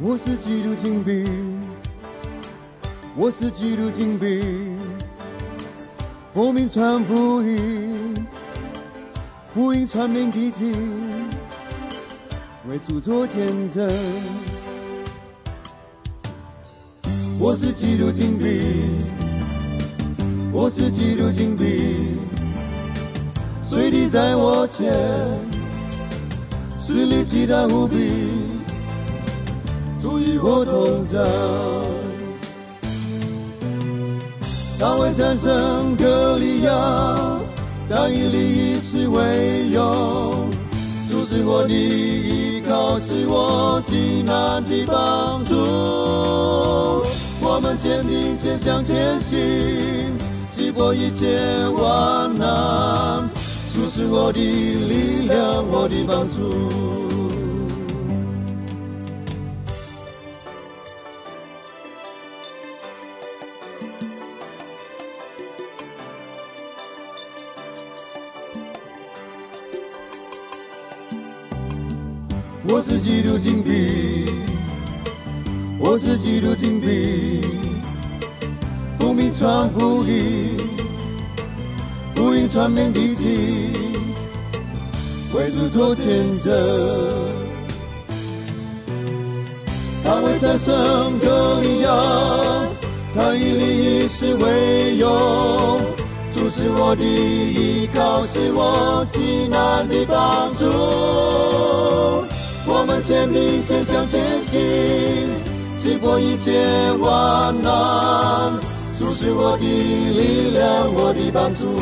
我是基督精兵，我是基督精兵，奉命传福音，福音传遍地极，为主做见证。我是基督精兵，我是基督精兵，水力在我前，实力极大无比，主与我同在。大卫战胜歌利亚，但以利以势为勇，主是我的依靠，是我极难的帮助。我们坚定前向前行，击破一切万难，主是我的力量，我的帮助。我是基督精兵，我是基督精兵，奉命传福音，福音传遍地极，为主做见证。大卫战胜歌利亚，他以利以势为勇，主是我的依靠，是我极难的帮助。我们坚定前向前行，击破一切万难，主是我的力量，我的帮助。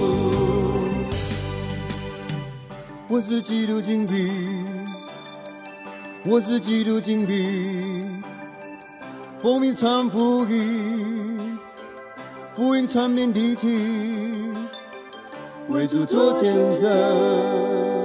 我是基督精兵，我是基督精兵，奉命传福音，福音传遍地极，为主做见证。